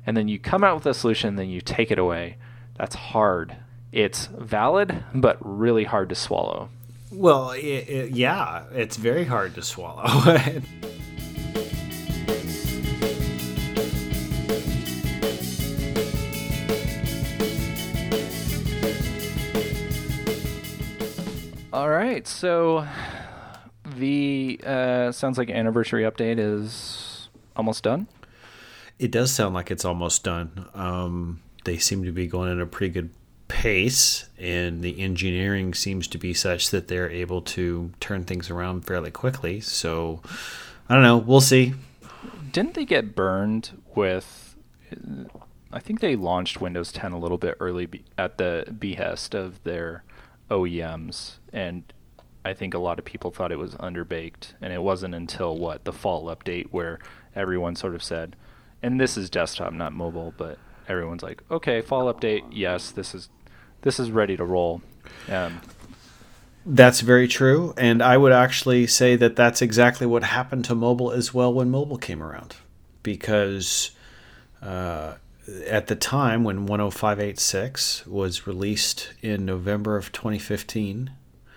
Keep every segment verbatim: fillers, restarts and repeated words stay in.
and then you come out with a solution, then you take it away. That's hard. It's valid, but really hard to swallow. Well, it, it, yeah, it's very hard to swallow. All right, so the uh, sounds like anniversary update is almost done. It does sound like it's almost done. Um, they seem to be going at a pretty good pace, and the engineering seems to be such that they're able to turn things around fairly quickly. So, I don't know. We'll see. Didn't they get burned with... I think they launched Windows ten a little bit early be, at the behest of their O E Ms, and I think a lot of people thought it was underbaked, and it wasn't until, what, the fall update where everyone sort of said, and this is desktop, not mobile, but everyone's like, okay, fall update, yes, this is this is ready to roll. Um, that's very true, and I would actually say that that's exactly what happened to mobile as well when mobile came around, because uh, at the time when one oh five eighty-six was released in November of twenty fifteen,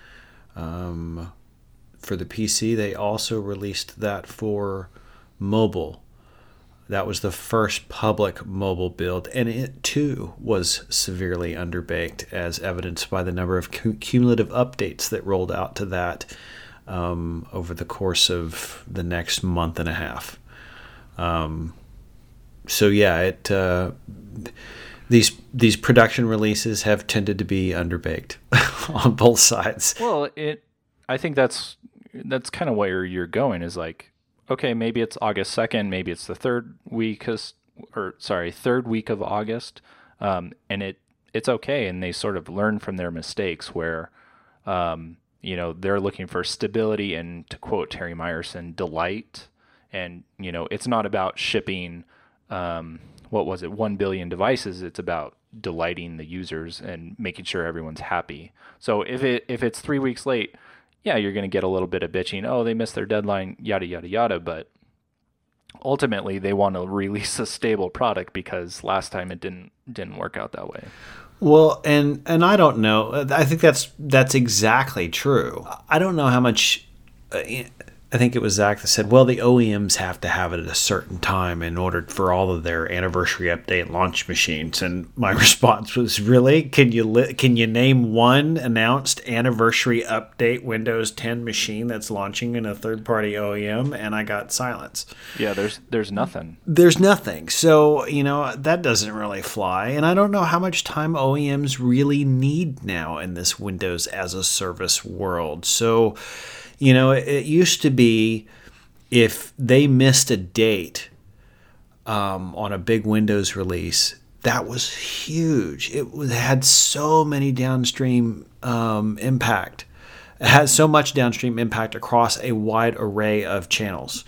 um, for the P C, they also released that for mobile. That was the first public mobile build, and it too was severely underbaked, as evidenced by the number of cum- cumulative updates that rolled out to that um, over the course of the next month and a half. Um, so yeah, it uh, these these production releases have tended to be underbaked on both sides. Well, it I think that's that's kind of where you're going, is like, okay, maybe it's August second, maybe it's the third week, or sorry, third week of August, um, and it it's okay, and they sort of learn from their mistakes where, um, you know, they're looking for stability and, to quote Terry Myerson, delight, and, you know, it's not about shipping, um, what was it, one billion devices, it's about delighting the users and making sure everyone's happy. So if it if it's three weeks late, yeah, you're going to get a little bit of bitching. Oh, they missed their deadline, yada, yada, yada. But ultimately, they want to release a stable product because last time it didn't didn't work out that way. Well, and and I don't know. I think that's that's exactly true. I don't know how much. Uh, I think it was Zach that said, well, the O E Ms have to have it at a certain time in order for all of their anniversary update launch machines. And my response was, really? Can you li- can you name one announced anniversary update Windows ten machine that's launching in a third-party O E M? And I got silence. Yeah, there's there's nothing. There's nothing. So, you know, that doesn't really fly. And I don't know how much time O E Ms really need now in this Windows as a service world. So, you know, it, it used to be if they missed a date um, on a big Windows release, that was huge. It was, had so many downstream um, impact. It has so much downstream impact across a wide array of channels.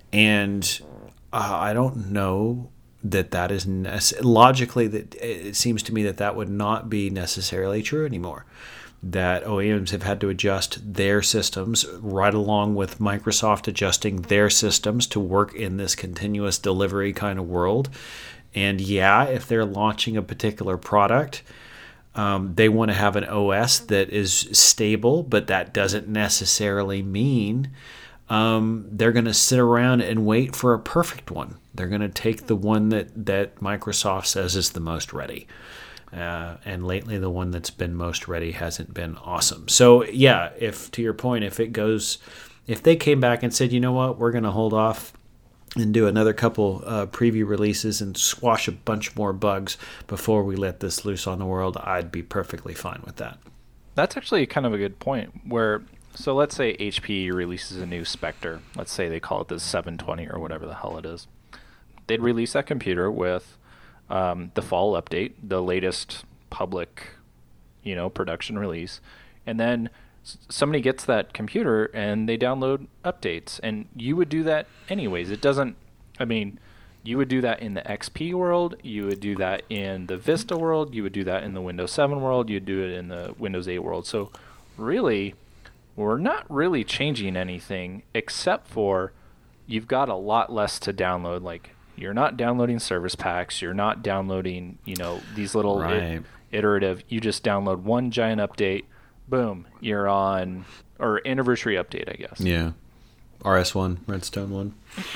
And uh, I don't know that that is nece- logically, that it seems to me that that would not be necessarily true anymore. That O E Ms have had to adjust their systems right along with Microsoft adjusting their systems to work in this continuous delivery kind of world. And yeah, if they're launching a particular product, um, they want to have an O S that is stable, but that doesn't necessarily mean um, they're going to sit around and wait for a perfect one. They're going to take the one that, that Microsoft says is the most ready. Uh, and lately, the one that's been most ready hasn't been awesome. So, yeah, if to your point, if it goes, if they came back and said, you know what, we're going to hold off and do another couple uh, preview releases and squash a bunch more bugs before we let this loose on the world, I'd be perfectly fine with that. That's actually kind of a good point. Where, so let's say H P releases a new Spectre. Let's say they call it the seven twenty or whatever the hell it is. They'd release that computer with Um, the fall update, the latest public, you know, production release, and then s- somebody gets that computer and they download updates, and you would do that anyways. It doesn't, I mean, you would do that in the X P world, you would do that in the Vista world, you would do that in the Windows seven world, you'd do it in the Windows eight world. So really, we're not really changing anything except for you've got a lot less to download. Like, You're not downloading service packs. You're not downloading, you know, these little right. it, iterative. You just download one giant update. Boom, you're on, or anniversary update, I guess. Yeah. R S one, Redstone one.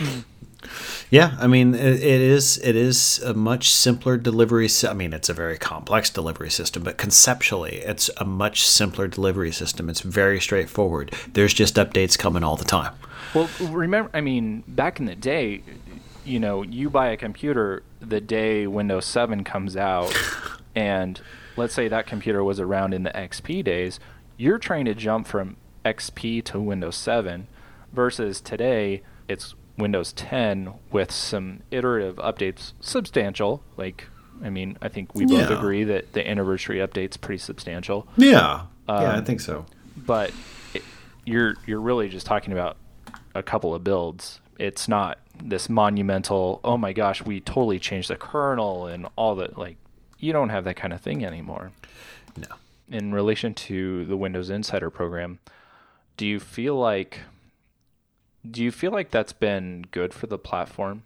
Yeah, I mean, it, it is it is a much simpler delivery. I mean, it's a very complex delivery system, but conceptually, it's a much simpler delivery system. It's very straightforward. There's just updates coming all the time. Well, remember, I mean, back in the day, you know, you buy a computer the day Windows seven comes out, and let's say that computer was around in the X P days, you're trying to jump from X P to Windows seven versus today, it's Windows ten with some iterative updates, substantial. Like, I mean, I think we both Yeah. agree that the anniversary update's pretty substantial. Yeah, Um, yeah, I think so. But it, you're you're really just talking about a couple of builds. It's not this monumental, oh my gosh, we totally changed the kernel and all that. Like, you don't have that kind of thing anymore. No. In relation to the Windows Insider program, do you feel like do you feel like that's been good for the platform?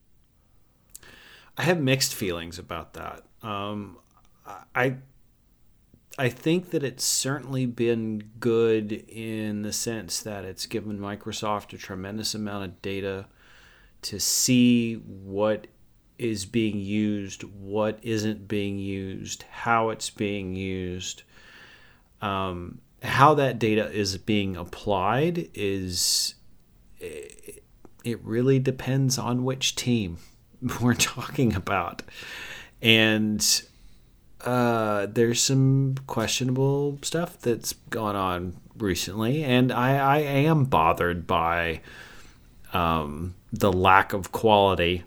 I have mixed feelings about that. Um, I I think that it's certainly been good in the sense that it's given Microsoft a tremendous amount of data to see what is being used, what isn't being used, how it's being used. Um, how that data is being applied is, it really depends on which team we're talking about. And uh, there's some questionable stuff that's gone on recently, and I, I am bothered by um, the lack of quality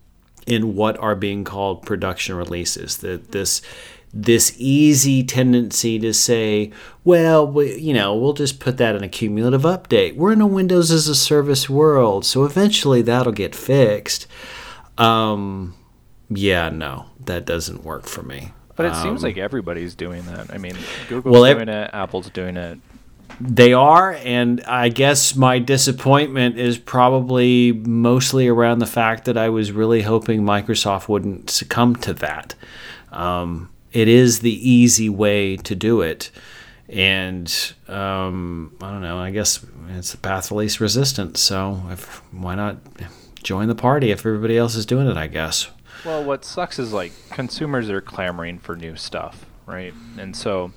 in what are being called production releases. That this this easy tendency to say, well, we, you know, we'll just put that in a cumulative update. We're in a Windows as a service world, so eventually that'll get fixed. Um, yeah, no, that doesn't work for me. But it um, seems like everybody's doing that. I mean, Google's well, doing it, Apple's doing it. They are, and I guess my disappointment is probably mostly around the fact that I was really hoping Microsoft wouldn't succumb to that. Um, it is the easy way to do it, and um, I don't know, I guess it's the path of least resistance, so if, why not join the party if everybody else is doing it, I guess. Well, what sucks is, like, consumers are clamoring for new stuff, right? And so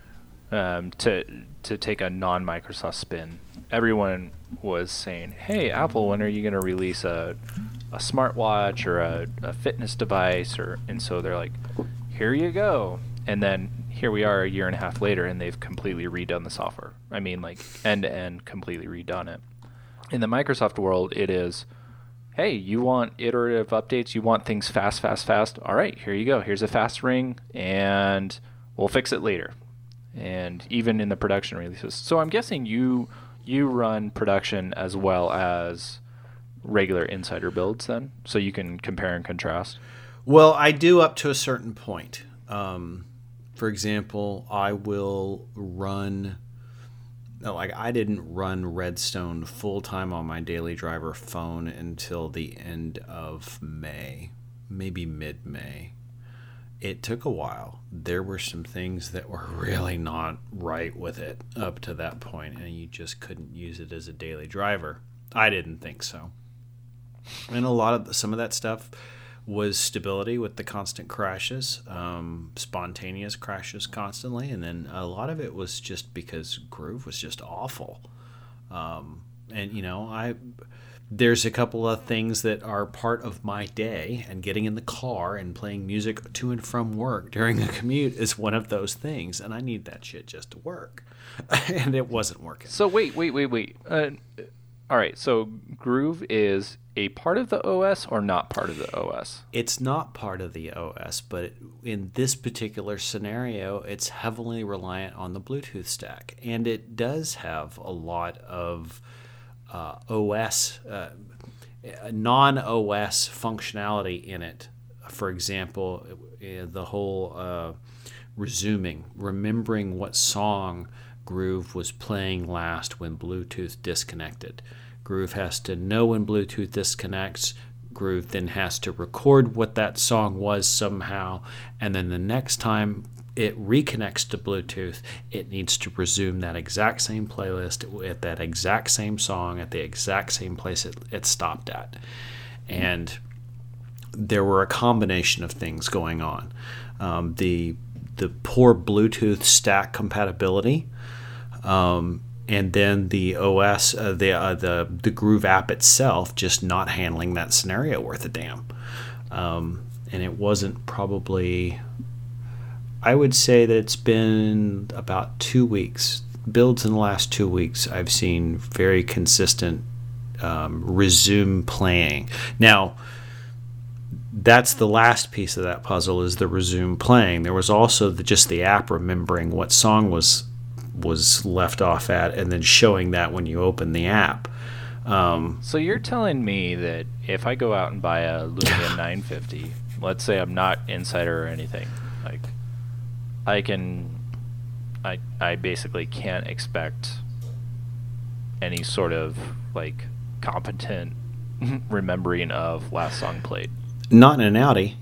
um, to to take a non-Microsoft spin, everyone was saying, hey, Apple, when are you going to release a a smartwatch or a, a fitness device? Or and so they're like, here you go. And then here we are a year and a half later, and they've completely redone the software. I mean, like, end-to-end, completely redone it. In the Microsoft world, it is, hey, you want iterative updates, you want things fast, fast, fast. All right, here you go. Here's a fast ring, and we'll fix it later. And even in the production releases. So I'm guessing you you run production as well as regular insider builds then, so you can compare and contrast. Well, I do up to a certain point. Um, for example, I will run... No, like I didn't run Redstone full-time on my Daily Driver phone until the end of May, maybe mid-May. It took a while. There were some things that were really not right with it up to that point, and you just couldn't use it as a daily driver. I didn't think so. And a lot of some of that stuff was stability with the constant crashes, um, spontaneous crashes constantly, and then a lot of it was just because Groove was just awful. Um, and you know, I there's a couple of things that are part of my day, and getting in the car and playing music to and from work during a commute is one of those things, and I need that shit just to work. And it wasn't working. So wait, wait, wait, wait. Uh, all right, so Groove is a part of the O S or not part of the O S? It's not part of the O S, but in this particular scenario, it's heavily reliant on the Bluetooth stack, and it does have a lot of uh, O S, uh, non-O S functionality in it. For example, the whole uh, resuming, remembering what song Groove was playing last when Bluetooth disconnected. Groove has to know when Bluetooth disconnects, Groove then has to record what that song was somehow, and then the next time it reconnects to Bluetooth, it needs to resume that exact same playlist at that exact same song at the exact same place it, it stopped at. And there were a combination of things going on. Um, the the poor Bluetooth stack compatibility, um, and then the O S, uh, the uh, the the Groove app itself, just not handling that scenario worth a damn. Um, and it wasn't probably, I would say that it's been about two weeks. Builds in the last two weeks, I've seen very consistent um, resume playing. Now, that's the last piece of that puzzle, is the resume playing. There was also the, just the app remembering what song was was left off at, and then showing that when you open the app. Um, so you're telling me that if I go out and buy a Lumia nine fifty, let's say I'm not insider or anything, like I can, I I basically can't expect any sort of like competent remembering of last song played. Not in an Audi.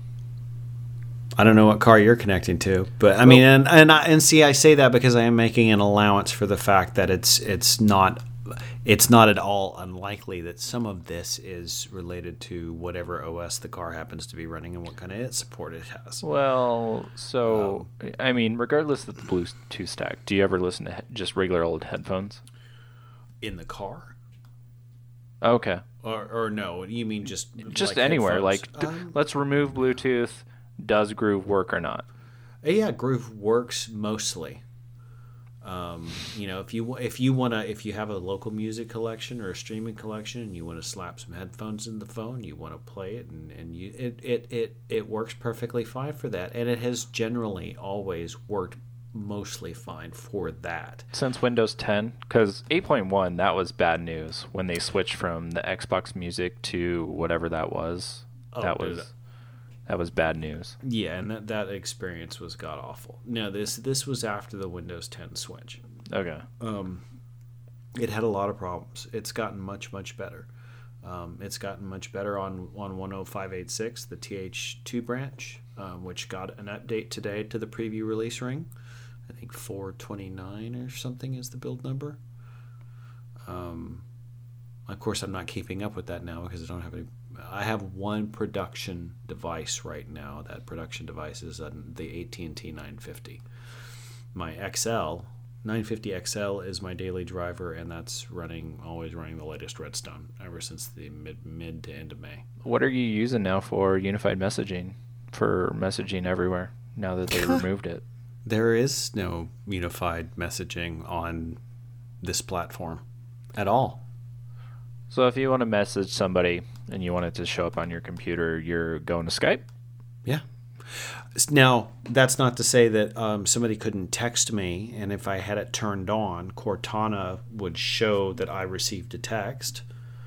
I don't know what car you're connecting to, but I mean, and and, I, and see, I say that because I am making an allowance for the fact that it's it's not it's not at all unlikely that some of this is related to whatever O S the car happens to be running and what kind of it support it has. Well, so um, I mean, regardless of the Bluetooth stack, do you ever listen to he- just regular old headphones in the car? Okay. Or, or no, you mean just just like anywhere? headphones? Like, um, let's remove Bluetooth. Does Groove work or not? Yeah, Groove works mostly. Um, you know, if you if you wanna if you have a local music collection or a streaming collection and you want to slap some headphones in the phone, you want to play it, and, and you it, it it it works perfectly fine for that, and it has generally always worked mostly fine for that. Since Windows ten, because eight point one, that was bad news when they switched from the Xbox Music to whatever that was. Oh, that was that. that was bad news. Yeah, and that, that experience was god awful. No, this this was after the Windows ten switch. Okay. Um, it had a lot of problems. It's gotten much much better. Um, it's gotten much better on on one oh five eighty-six, the T H two branch, um, which got an update today to the preview release ring. I think four twenty-nine or something is the build number. Um, of course, I'm not keeping up with that now because I don't have any. I have one production device right now. That production device is the A T and T nine fifty. My X L, nine fifty X L is my daily driver, and that's running always running the latest Redstone ever since the mid mid to end of May. What are you using now for unified messaging, for messaging everywhere now that they removed it? There is no unified messaging on this platform at all. So if you want to message somebody and you want it to show up on your computer, you're going to Skype? Yeah. Now, that's not to say that um, somebody couldn't text me, and if I had it turned on, Cortana would show that I received a text,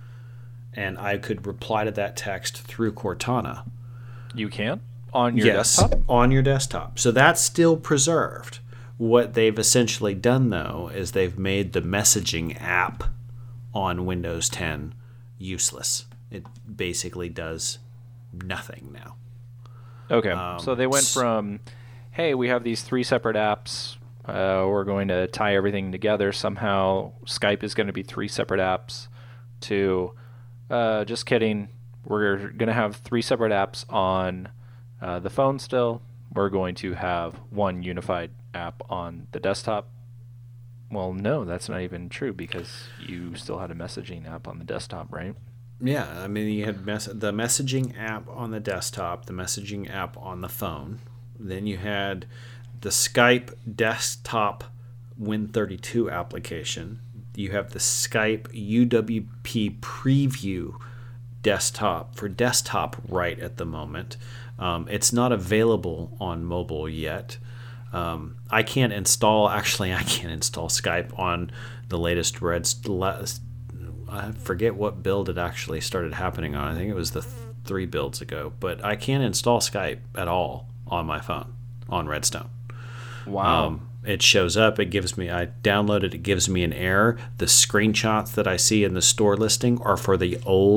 and I could reply to that text through Cortana. You can? On your yes, desktop? On your desktop. So that's still preserved. What they've essentially done, though, is they've made the messaging app on Windows ten useless. It basically does nothing now. Okay. Um, so they went from, hey, we have these three separate apps. Uh, we're going to tie everything together. Somehow Skype is going to be three separate apps, to, uh, just kidding. We're going to have three separate apps on Uh, the phone still. We're going to have one unified app on the desktop. Well, no, that's not even true because you still had a messaging app on the desktop, right? Yeah, I mean, you had mes- the messaging app on the desktop, the messaging app on the phone. Then you had the Skype desktop Win thirty-two application. You have the Skype U W P preview desktop for desktop right at the moment. Um, it's not available on mobile yet. Um, I can't install, actually, I can't install Skype on the latest Red. I forget what build it actually started happening on. I think it was the th- three builds ago. But I can't install Skype at all on my phone on Redstone. Wow. Um, it shows up. It gives me, I download it. It gives me an error. The screenshots that I see in the store listing are for the old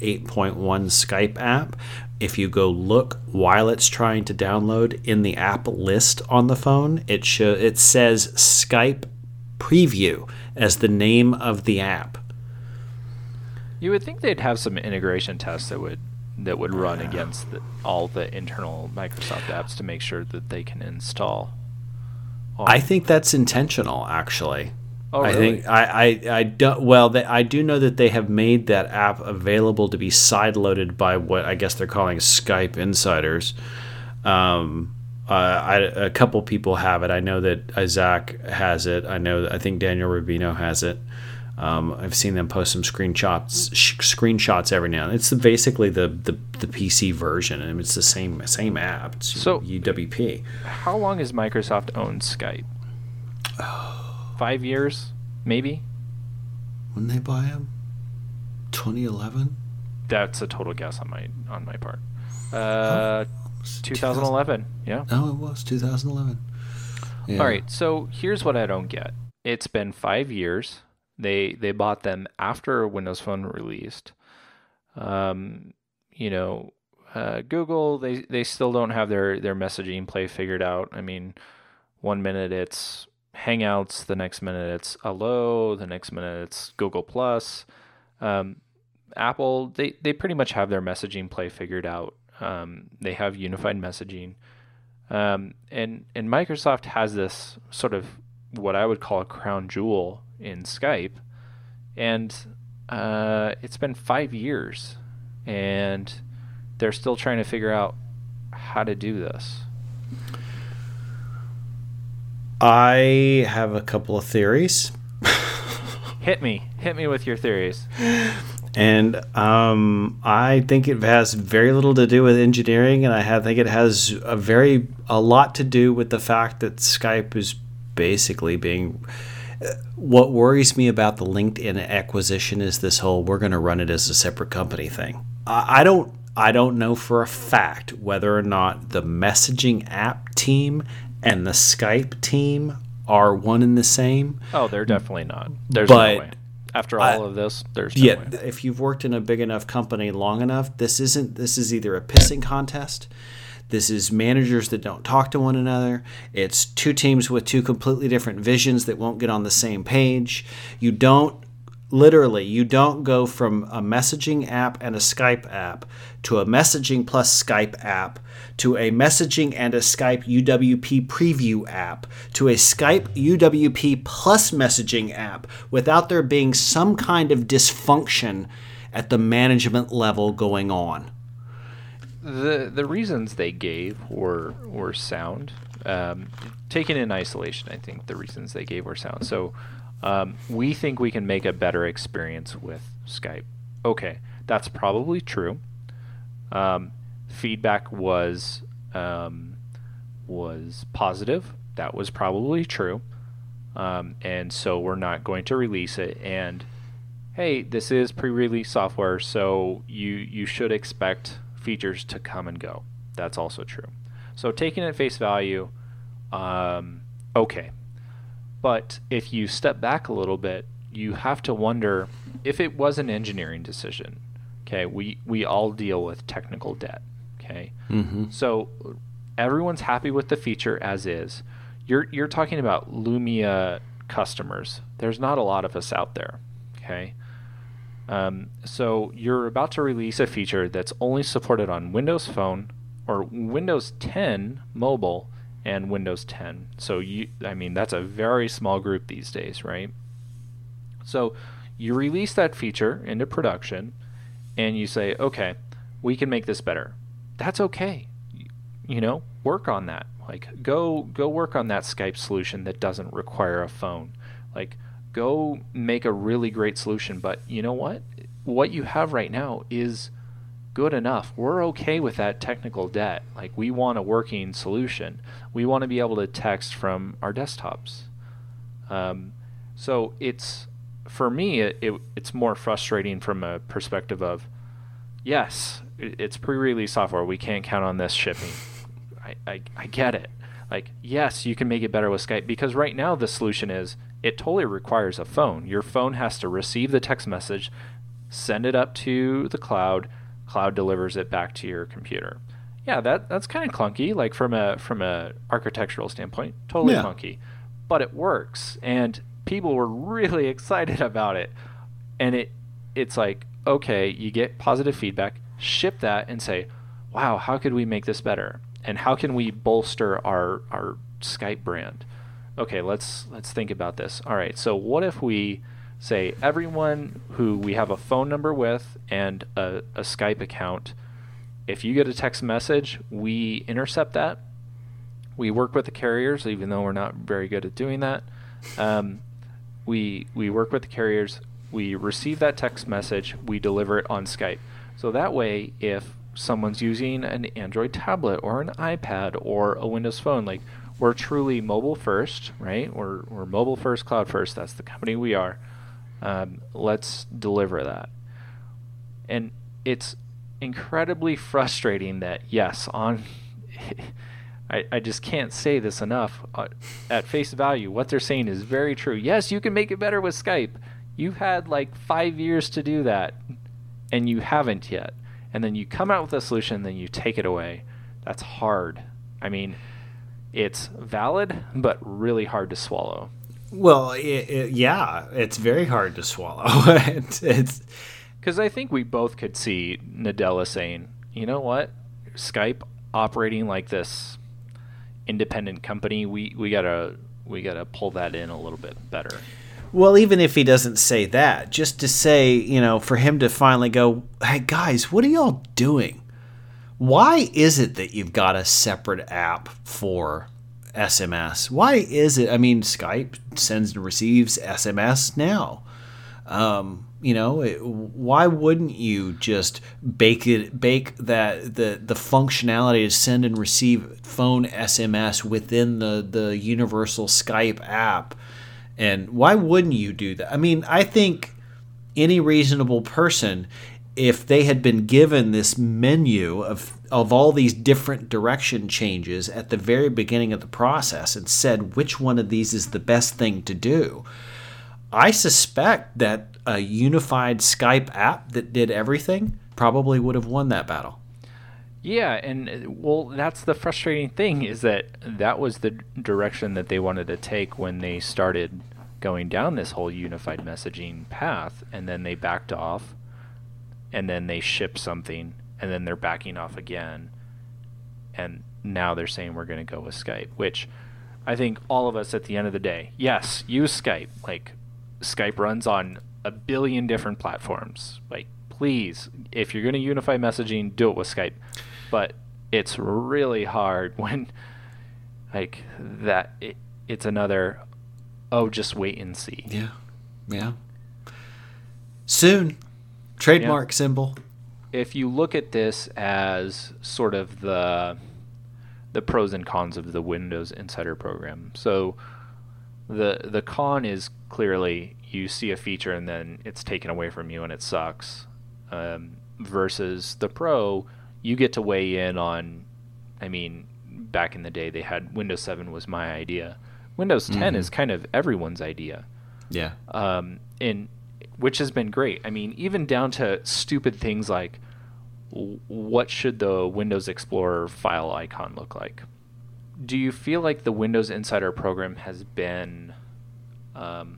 eight point one Skype app, if you go look while it's trying to download in the app list on the phone, it show, it says Skype Preview as the name of the app. You would think they'd have some integration tests that would that would run against the, all the internal Microsoft apps to make sure that they can install. On. I think that's intentional, actually. Oh, really? I think I I, I do, well they, I do know that they have made that app available to be sideloaded by what I guess they're calling Skype insiders. Um, uh, I, a couple people have it. I know that Isaac has it. I know that I think Daniel Rubino has it. Um, I've seen them post some screenshots sh- screenshots every now and then. It's basically the, the, the P C version. I mean, it's the same same app. It's so U W P. How long has Microsoft owned Skype? Five years, maybe? When they buy them? twenty eleven? That's a total guess on my on my part. Uh, twenty eleven, yeah. Oh, it was two thousand eleven. Yeah. All right, so here's what I don't get. It's been five years. They they bought them after Windows Phone released. Um, you know, uh, Google, they, they still don't have their, their messaging play figured out. I mean, one minute it's Hangouts, the next minute it's Allo, the next minute it's Google Plus. Um, Apple, they, they pretty much have their messaging play figured out. Um, they have unified messaging. Um, and, and Microsoft has this sort of what I would call a crown jewel in Skype. And uh, it's been five years, and they're still trying to figure out how to do this. I have a couple of theories. Hit me. Hit me with your theories. And um, I think it has very little to do with engineering, and I have, think it has a very a lot to do with the fact that Skype is basically being. Uh, what worries me about the LinkedIn acquisition is this whole "we're going to run it as a separate company" thing. I, I don't. I don't know for a fact whether or not the messaging app team and the Skype team are one and the same. Oh, they're definitely not. There's but, no way. After all I, of this, there's no yeah, way. If you've worked in a big enough company long enough, this isn't. This is either a pissing contest. This is managers that don't talk to one another. It's two teams with two completely different visions that won't get on the same page. You don't, literally, you don't go from a messaging app and a Skype app to a messaging plus Skype app to a messaging and a Skype U W P preview app to a Skype U W P plus messaging app without there being some kind of dysfunction at the management level going on. The the reasons they gave were were sound. Um, taken in isolation, I think the reasons they gave were sound. So um, we think we can make a better experience with Skype. Okay, that's probably true. Um, feedback was um, was positive. That was probably true. Um, and so we're not going to release it. And hey, this is pre-release software, so you you should expect features to come and go. That's also true. So taking it at face value, um, okay. But if you step back a little bit, you have to wonder if it was an engineering decision. Okay, we, we all deal with technical debt. Okay, Mm-hmm. so everyone's happy with the feature as is. You're you're talking about Lumia customers. There's not a lot of us out there. Okay. Um, so you're about to release a feature that's only supported on Windows Phone or Windows ten mobile and Windows ten. So you, I mean, that's a very small group these days, right? So you release that feature into production and you say, okay, we can make this better. That's okay. You, you know, work on that. Like go, go work on that Skype solution that doesn't require a phone. Like, go make a really great solution, but you know what? What you have right now is good enough. We're okay with that technical debt. Like, we want a working solution. We want to be able to text from our desktops. Um, so it's, for me, it, it it's more frustrating from a perspective of, yes, it, it's pre-release software. We can't count on this shipping. I, I, I get it. Like, yes, you can make it better with Skype, because right now the solution is, it totally requires a phone. Your phone has to receive the text message, send it up to the cloud, cloud delivers it back to your computer. Yeah, that that's kind of clunky, like from a from a architectural standpoint, totally Yeah. clunky, but it works, and people were really excited about it. And it it's like, okay, you get positive feedback, ship that, and say, wow, how could we make this better, and how can we bolster our our Skype brand? Okay, let's let's think about this. All right, so what if we say everyone who we have a phone number with and a, a Skype account, if you get a text message, we intercept that. We work with the carriers, even though we're not very good at doing that. Um, we we work with the carriers. We receive that text message. We deliver it on Skype. So that way, if someone's using an Android tablet or an iPad or a Windows phone, like, we're truly mobile first, right? We're we're mobile first, cloud first. That's the company we are. Um, let's deliver that. And it's incredibly frustrating that, yes, on I, I just can't say this enough. Uh, at face value, what they're saying is very true. Yes, you can make it better with Skype. You've had like five years to do that, and you haven't yet. And then you come out with a solution, then you take it away. That's hard. I mean, it's valid, but really hard to swallow. Well, it, it, yeah, it's very hard to swallow. it's because I think we both could see Nadella saying, you know what, Skype operating like this independent company, we, we gotta we gotta pull that in a little bit better. Well, even if he doesn't say that, just to say, you know, for him to finally go, hey guys, what are y'all doing? Why is it that you've got a separate app for S M S? Why is it? I mean, Skype sends and receives S M S now. Um, you know, it, why wouldn't you just bake it, bake that the the functionality to send and receive phone S M S within the the universal Skype app? And why wouldn't you do that? I mean, I think any reasonable person, if they had been given this menu of of all these different direction changes at the very beginning of the process and said which one of these is the best thing to do, I suspect that a unified Skype app that did everything probably would have won that battle. Yeah, and well, that's the frustrating thing, is that that was the direction that they wanted to take when they started going down this whole unified messaging path, and then they backed off, and then they shipped something, and then they're backing off again, and now they're saying we're going to go with Skype, which I think all of us at the end of the day, yes, use Skype. Like, Skype runs on a billion different platforms. Like, please, if you're going to unify messaging, do it with Skype. But it's really hard when, like, that it, it's another, oh, just wait and see. Yeah, yeah. Soon, trademark yeah. symbol. If you look at this as sort of the the pros and cons of the Windows Insider program, so the the con is clearly you see a feature and then it's taken away from you and it sucks, um, versus the pro, you get to weigh in on, I mean, back in the day they had Windows seven was my idea. Windows ten mm-hmm. is kind of everyone's idea. Yeah. Um, and which has been great. I mean, even down to stupid things like, what should the Windows Explorer file icon look like? Do you feel like the Windows Insider program has been um,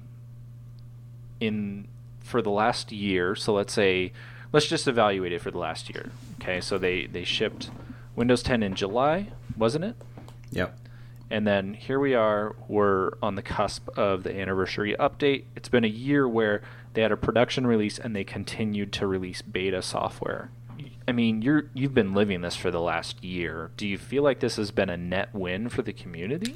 in for the last year? So let's say, let's just evaluate it for the last year. Okay, so they, they shipped Windows ten in July, wasn't it? Yep. And then here we are, we're on the cusp of the anniversary update. It's been a year where they had a production release and they continued to release beta software. I mean, you're you've been living this for the last year. Do you feel like this has been a net win for the community?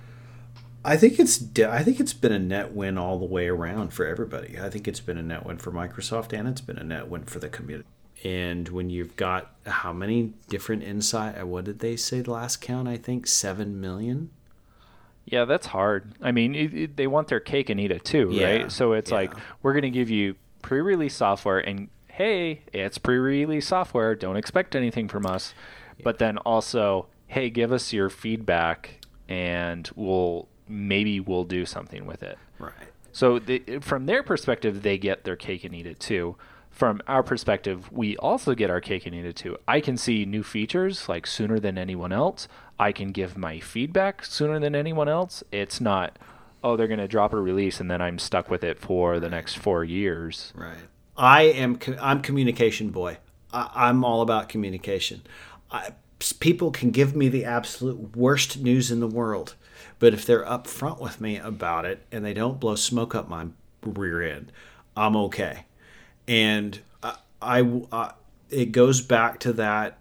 I think it's de- I think it's been a net win all the way around for everybody. I think it's been a net win for Microsoft, and it's been a net win for the community. And when you've got how many different inside, what did they say the last count? I think seven million. Yeah, that's hard. I mean, it, it, they want their cake and eat it too, yeah, right? So it's yeah. like, we're going to give you pre-release software, and hey, it's pre-release software. Don't expect anything from us. Yeah. But then also, hey, give us your feedback, and we'll maybe we'll do something with it. Right. So they, from their perspective, they get their cake and eat it too. from our perspective, we also get our cake and eat it too. I can see new features like sooner than anyone else. I can give my feedback sooner than anyone else. It's not, oh, they're going to drop a release and then I'm stuck with it for the next four years. Right. I am. I'm communication boy. I, I'm all about communication. I, people can give me the absolute worst news in the world, but if they're upfront with me about it and they don't blow smoke up my rear end, I'm okay. And I, I, I it goes back to that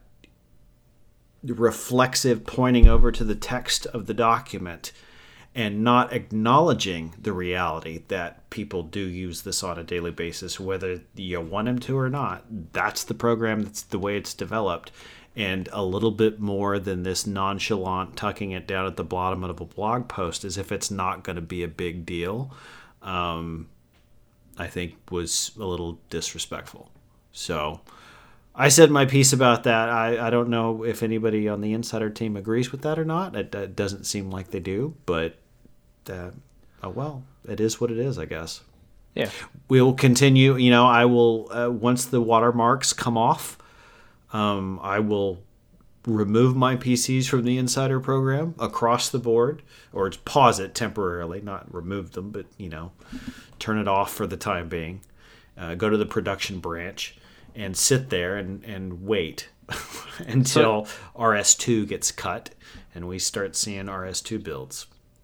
reflexive pointing over to the text of the document and not acknowledging the reality that people do use this on a daily basis, whether you want them to or not. That's the program. That's the way it's developed. And a little bit more than this nonchalant tucking it down at the bottom of a blog post as if it's not going to be a big deal, um, I think was a little disrespectful. So I said my piece about that. I, I don't know if anybody on the Insider team agrees with that or not. It, it doesn't seem like they do, but uh, oh well, it is what it is, I guess. Yeah. We'll continue. You know, I will, uh, once the watermarks come off, um, I will remove my P Cs from the Insider program across the board, or pause it temporarily, not remove them, but, you know, turn it off for the time being. Uh, go to the production branch and sit there and, and wait until so, R S two gets cut and we start seeing R S two builds.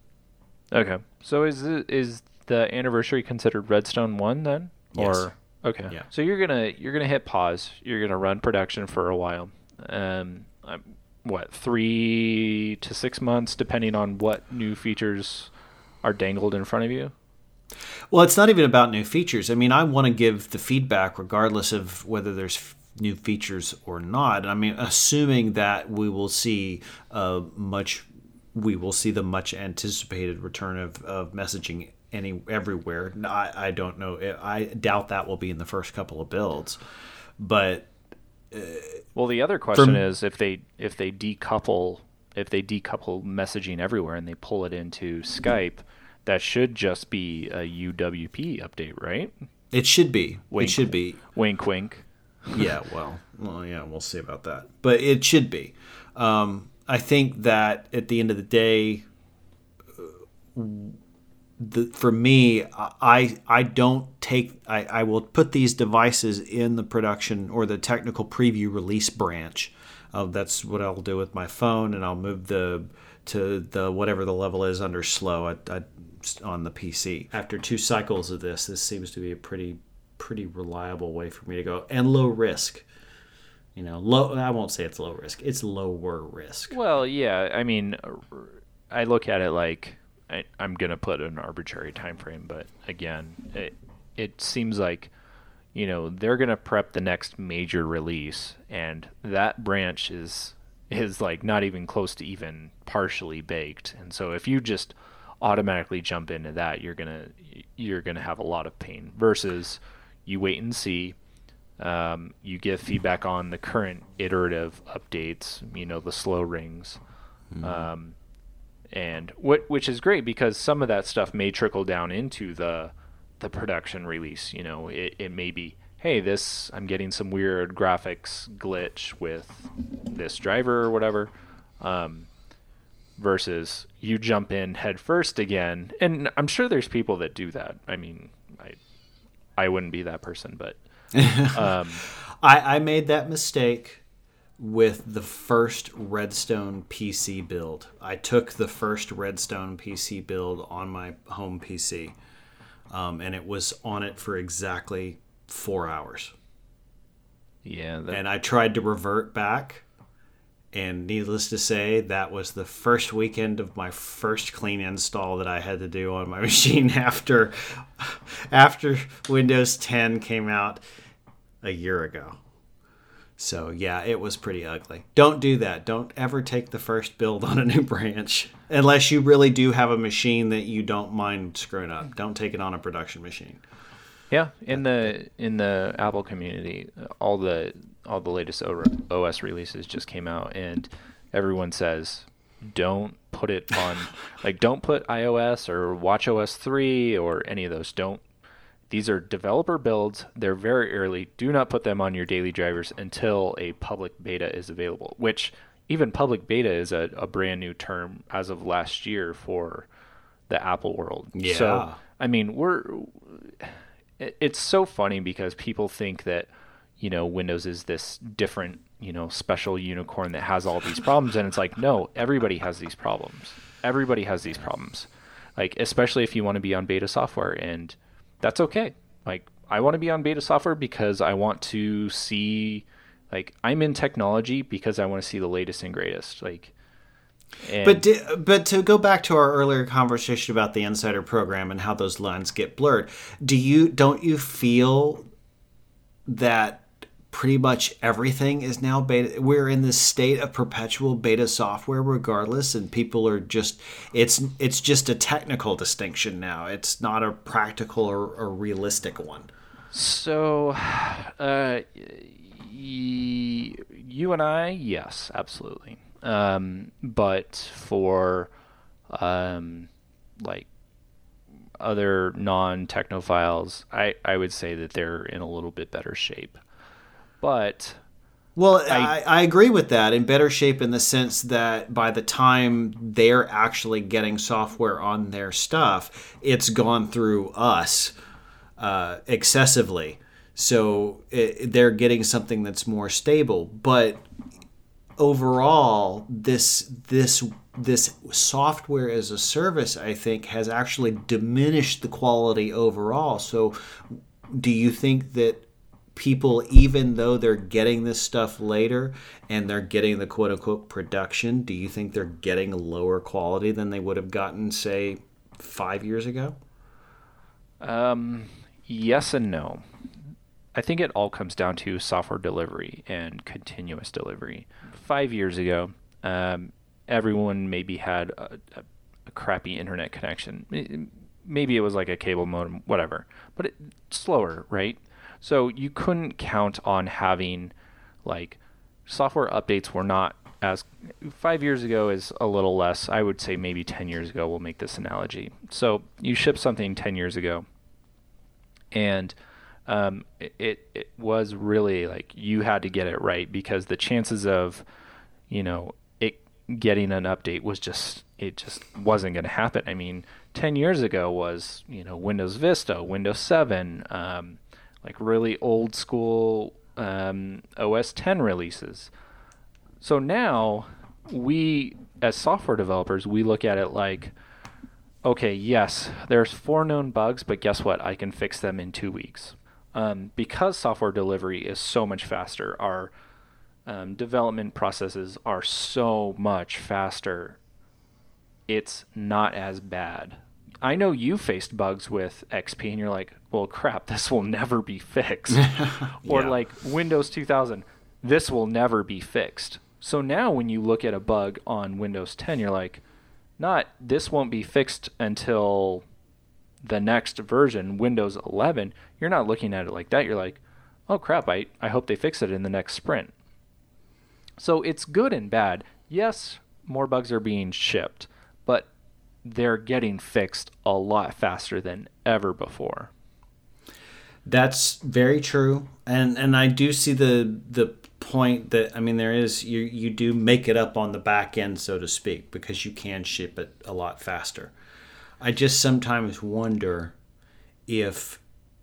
Okay. So is it, is the anniversary considered Redstone one then? Yes. Or okay. Yeah. So you're gonna you're gonna hit pause. You're gonna run production for a while. Um, what three to six months, depending on what new features are dangled in front of you. Well, it's not even about new features. I mean, I want to give the feedback regardless of whether there's f- new features or not. I mean, assuming that we will see uh, much, we will see the much anticipated return of, of messaging any everywhere. I, I don't know. I doubt that will be in the first couple of builds. But uh, well, the other question from, is if they if they decouple if they decouple messaging everywhere and they pull it into Skype. That should just be a U W P update, right? It should be. Wink, it should be. Wink, wink. Yeah, well, well, yeah, we'll see about that. But it should be. Um, I think that at the end of the day, the, for me, I I don't take. I, I will put these devices in the production or the technical preview release branch. Uh, that's what I'll do with my phone, and I'll move the to the whatever the level is under slow. I, I on the P C. After two cycles of this, this seems to be a pretty pretty reliable way for me to go, and low risk. You know, low. I won't say it's low risk. It's lower risk. Well, yeah. I mean, I look at it like I, I'm gonna put an arbitrary time frame, but again, it it seems like you know they're gonna prep the next major release, and that branch is is like not even close to even partially baked, and so if you just automatically jump into that, you're gonna you're gonna have a lot of pain. Versus you wait and see, um, you give feedback on the current iterative updates, you know, the slow rings, mm-hmm. um, and what which is great because some of that stuff may trickle down into the the production release. You know, it it may be, hey, this I'm getting some weird graphics glitch with this driver or whatever. Um, versus you jump in head first again, and I'm sure there's people that do that. I mean, I I wouldn't be that person, but um, I, I made that mistake with the first Redstone P C build. I took the first Redstone P C build on my home P C, um, and it was on it for exactly four hours. Yeah, that... and I tried to revert back. And needless to say, that was the first weekend of my first clean install that I had to do on my machine after after Windows ten came out a year ago. So, yeah, it was pretty ugly. Don't do that. Don't ever take the first build on a new branch. Unless you really do have a machine that you don't mind screwing up. Don't take it on a production machine. Yeah, in the in the Apple community, all the all the latest O S releases just came out, and everyone says, don't put it on, like, don't put iOS or watchOS three or any of those. Don't these are developer builds. They're very early. Do not put them on your daily drivers until a public beta is available, which even public beta is a, a brand new term as of last year for the Apple world. Yeah. So, I mean, we're it's so funny because people think that, you know, Windows is this different, you know, special unicorn that has all these problems. And it's like, no, everybody has these problems. Everybody has these problems. Like, especially if you want to be on beta software, and that's okay. Like, I want to be on beta software because I want to see, like, I'm in technology because I want to see the latest and greatest. Like, and but di- but to go back to our earlier conversation about the Insider program and how those lines get blurred, do you don't you feel that pretty much everything is now beta? We're in this state of perpetual beta software regardless, and people are just it's it's just a technical distinction now. It's not a practical or, or realistic one. So, uh, y- you and I, yes, absolutely. Um, but for um, like other non-technophiles, I, I would say that they're in a little bit better shape. But well, I, I agree with that. In better shape in the sense that by the time they're actually getting software on their stuff, it's gone through us uh, excessively. So it, they're getting something that's more stable. But overall, this this this software as a service, I think, has actually diminished the quality overall. So do you think that people, even though they're getting this stuff later and they're getting the quote-unquote production, do you think they're getting lower quality than they would have gotten, say, five years ago? Um, yes and no. I think it all comes down to software delivery and continuous delivery. Five years ago, um, everyone maybe had a, a, a crappy internet connection. Maybe it was like a cable modem, whatever, but it, slower, right? So you couldn't count on having, like, software updates were not as, five years ago is a little less. I would say maybe ten years ago, we'll make this analogy. So you ship something ten years ago, and um, it, it was really like you had to get it right, because the chances of, you know, it getting an update was just, it just wasn't going to happen. I mean, ten years ago was, you know, Windows Vista, Windows seven, um, like really old school um, O S ten releases. So now we, as software developers, we look at it like, okay, yes, there's four known bugs, but guess what? I can fix them in two weeks. Um, because software delivery is so much faster, our um, development processes are so much faster, it's not as bad. I know you faced bugs with X P and you're like, well, crap, this will never be fixed. Or Yeah. like Windows two thousand, this will never be fixed. So now when you look at a bug on Windows ten, you're like, not this won't be fixed until the next version, Windows eleven. You're not looking at it like that. You're like, oh, crap, I, I hope they fix it in the next sprint. So it's good and bad. Yes, more bugs are being shipped, but they're getting fixed a lot faster than ever before. That's very true, and and I do see the the point that, I mean, there is, you you do make it up on the back end, so to speak, because you can ship it a lot faster. I just sometimes wonder if,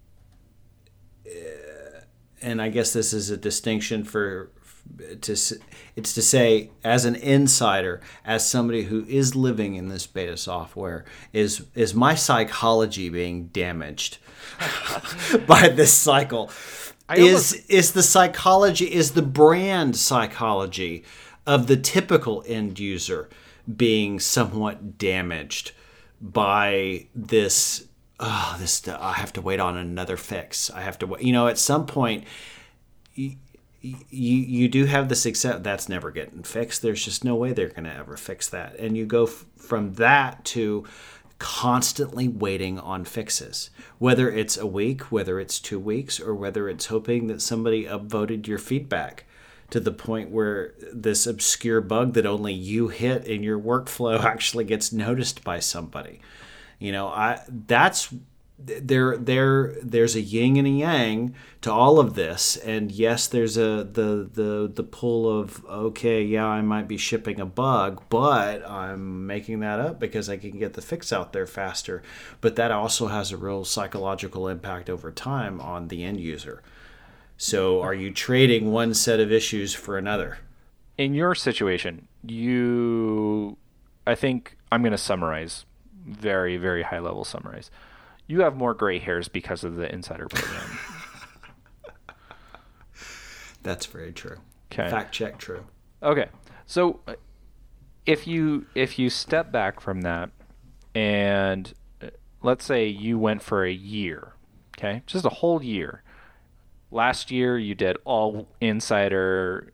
uh, and I guess this is a distinction for to it's to say, as an insider, as somebody who is living in this beta software, is is my psychology being damaged by this cycle? I Is almost- is the psychology, is the brand psychology of the typical end user being somewhat damaged by this? Oh, this I have to wait on another fix. I have to wait. You know, at some point, you you, you do have the success that's never getting fixed. There's just no way they're going to ever fix that, and you go f- from that to constantly waiting on fixes, whether it's a week, whether it's two weeks, or whether it's hoping that somebody upvoted your feedback to the point where this obscure bug that only you hit in your workflow actually gets noticed by somebody. You know, I that's there there there's a yin and a yang to all of this, and yes, there's a the the the pull of, okay, yeah, I might be shipping a bug, but I'm making that up because I can get the fix out there faster. But that also has a real psychological impact over time on the end user. So are you trading one set of issues for another? In your situation, you I think I'm going to summarize, very very high level summarize. You have more gray hairs because of the Insider program. That's very true. Okay. Fact check true. Okay. So if you if you step back from that and uh, let's say you went for a year, okay? Just a whole year. Last year you did all Insider,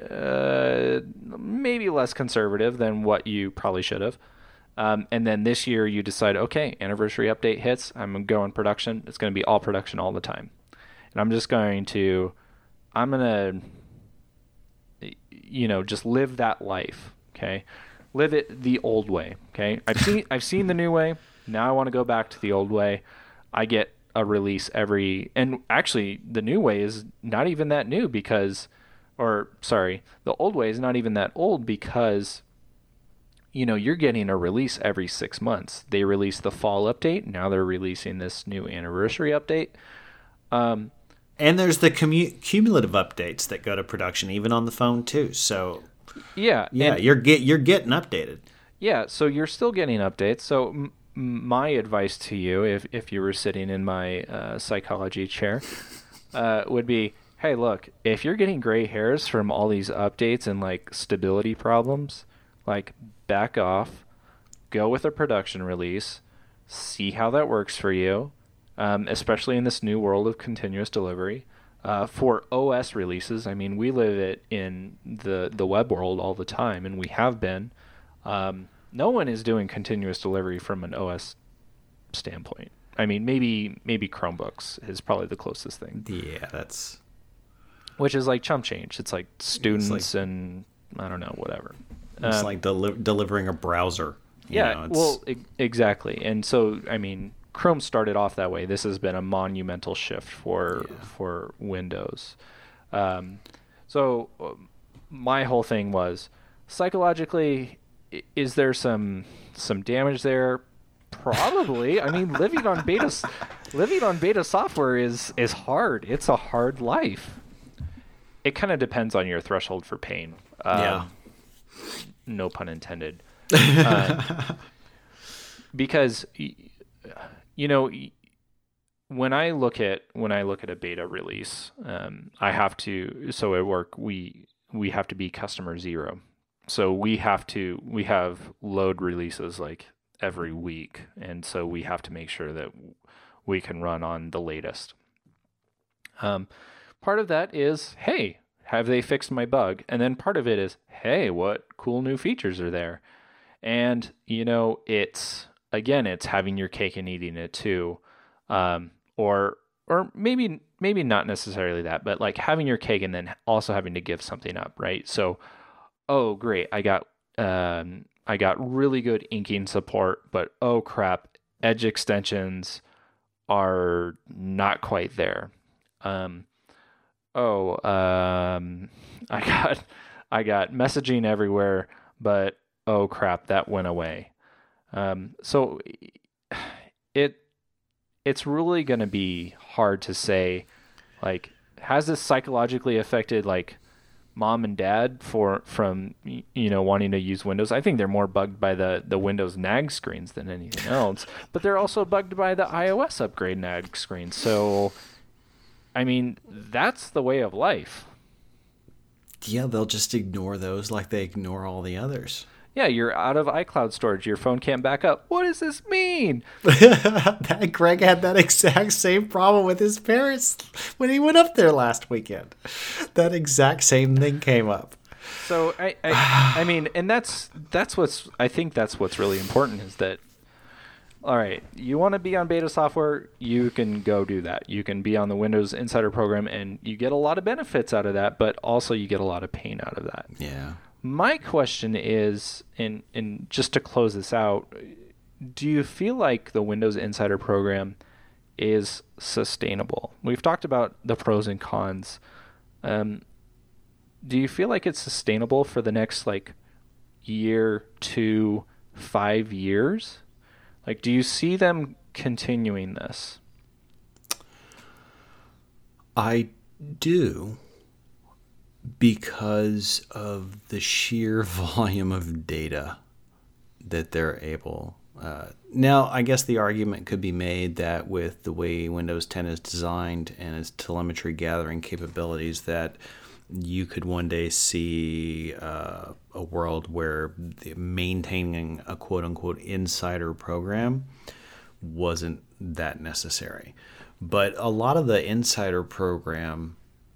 uh, maybe less conservative than what you probably should have. Um, and then this year you decide, okay, anniversary update hits. I'm going to go in production. It's going to be all production all the time. And I'm just going to, I'm going to, you know, just live that life. Okay. Live it the old way. Okay. I've seen, I've seen the new way. Now I want to go back to the old way. I get a release every, and actually the new way is not even that new because, or sorry, the old way is not even that old because you know, you're getting a release every six months. They release the fall update. Now they're releasing this new anniversary update. Um, and there's the commu- cumulative updates that go to production, even on the phone too. So yeah, yeah, and, you're get you're getting updated. Yeah, so you're still getting updates. So m- my advice to you, if if you were sitting in my uh, psychology chair, uh, would be, hey, look, if you're getting gray hairs from all these updates and like stability problems, like back off, go with a production release, see how that works for you, um, especially in this new world of continuous delivery. Uh, for O S releases, I mean, we live it in the, the web world all the time, and we have been. Um, no one is doing continuous delivery from an O S standpoint. I mean, maybe maybe Chromebooks is probably the closest thing. Yeah, that's... Which is like chump change. It's like students it's like, and, I don't know, whatever. It's um, like deli- delivering a browser. You yeah, know, well, e- exactly. And so, I mean, Chrome started off that way. This has been a monumental shift for yeah. for Windows. Um, so my whole thing was, psychologically, is there some some damage there? Probably. I mean, living on beta living on beta software is is hard. It's a hard life. It kind of depends on your threshold for pain. Um, yeah. No pun intended. Uh, because, you know, when I look at when I look at a beta release, um, I have to. So at work, we we have to be customer zero. So we have to we have load releases like every week, and so we have to make sure that we can run on the latest. Um, part of that is, hey, have they fixed my bug? And then part of it is, hey, what cool new features are there? And, you know, it's, again, it's having your cake and eating it too. Um, or or maybe maybe not necessarily that, but like having your cake and then also having to give something up, right? So, oh, great, I got um, I got really good inking support, but oh crap, Edge extensions are not quite there. Um, oh, um, I got I got messaging everywhere, but oh crap, that went away. Um, so it it's really going to be hard to say, like, has this psychologically affected like mom and dad for from you know wanting to use Windows? I think they're more bugged by the the Windows nag screens than anything else, but they're also bugged by the iOS upgrade nag screens. So, I mean, that's the way of life. Yeah, they'll just ignore those like they ignore all the others. Yeah, you're out of iCloud storage. Your phone can't back up. What does this mean? that Greg had that exact same problem with his parents when he went up there last weekend. That exact same thing came up. So I, I, I mean, and that's that's what's I think that's what's really important is that. All right, you want to be on beta software, you can go do that. You can be on the Windows Insider program, and you get a lot of benefits out of that, but also you get a lot of pain out of that. Yeah. My question is, and and just to close this out, do you feel like the Windows Insider program is sustainable? We've talked about the pros and cons. Um, do you feel like it's sustainable for the next like year, two, five years? Like, do you see them continuing this? I do, because of the sheer volume of data that they're able. Uh, now, I guess the argument could be made that with the way Windows ten is designed and its telemetry gathering capabilities, that you could one day see uh, a world where the maintaining a quote-unquote insider program wasn't that necessary. But a lot of the insider program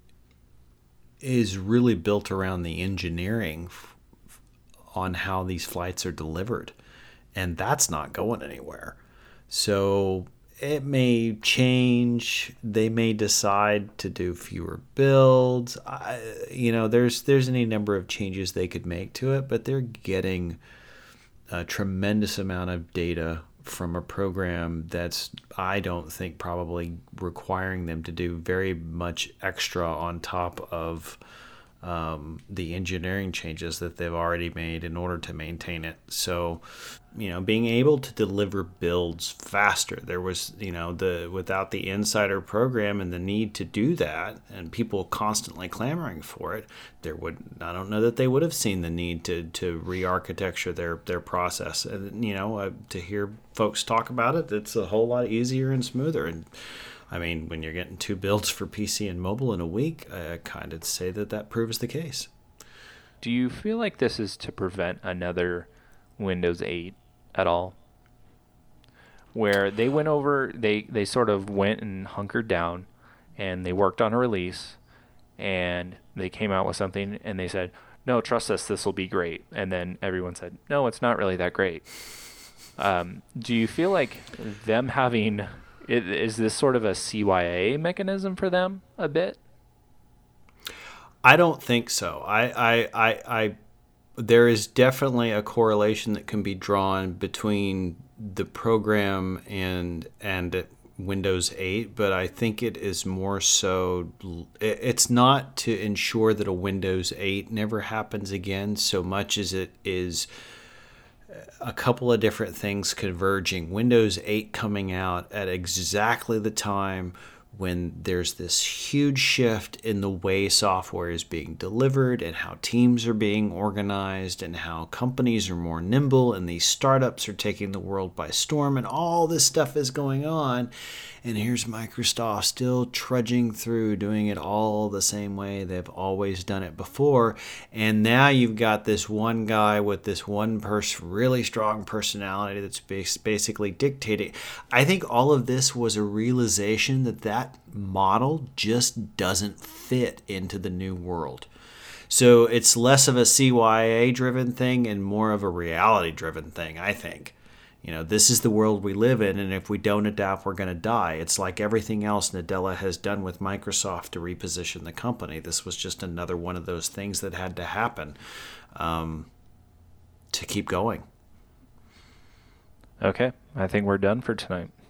is really built around the engineering f- on how these flights are delivered. And that's not going anywhere. So it may change. They may decide to do fewer builds. I, you know, there's there's any number of changes they could make to it, but they're getting a tremendous amount of data from a program that's, I don't think, probably requiring them to do very much extra on top of um, the engineering changes that they've already made in order to maintain it. So, you know, being able to deliver builds faster, there was, you know, the without the insider program and the need to do that, and people constantly clamoring for it, there would, I don't know that they would have seen the need to to re-architecture their their process. And, you know, uh, to hear folks talk about it, it's a whole lot easier and smoother. And I mean, when you're getting two builds for P C and mobile in a week, I kind of say that that proves the case. Do you feel like this is to prevent another Windows eight at all? Where they went over, they, they sort of went and hunkered down and they worked on a release and they came out with something and they said, no, trust us, this will be great. And then everyone said, no, it's not really that great. Um, do you feel like them having... Is this sort of a C Y A mechanism for them a bit? I don't think so. I, I, I, I, there is definitely a correlation that can be drawn between the program and and Windows eight, but I think it is more so, it's not to ensure that a Windows eight never happens again so much as it is a couple of different things converging. Windows eight coming out at exactly the time when there's this huge shift in the way software is being delivered and how teams are being organized and how companies are more nimble and these startups are taking the world by storm and all this stuff is going on. And here's Microsoft still trudging through, doing it all the same way they've always done it before. And now you've got this one guy with this one person, really strong personality that's basically dictating. I think all of this was a realization that that model just doesn't fit into the new world. So it's less of a C Y A-driven thing and more of a reality-driven thing, I think. You know, this is the world we live in, and if we don't adapt, we're going to die. It's like everything else Nadella has done with Microsoft to reposition the company. This was just another one of those things that had to happen um, to keep going. Okay, I think we're done for tonight.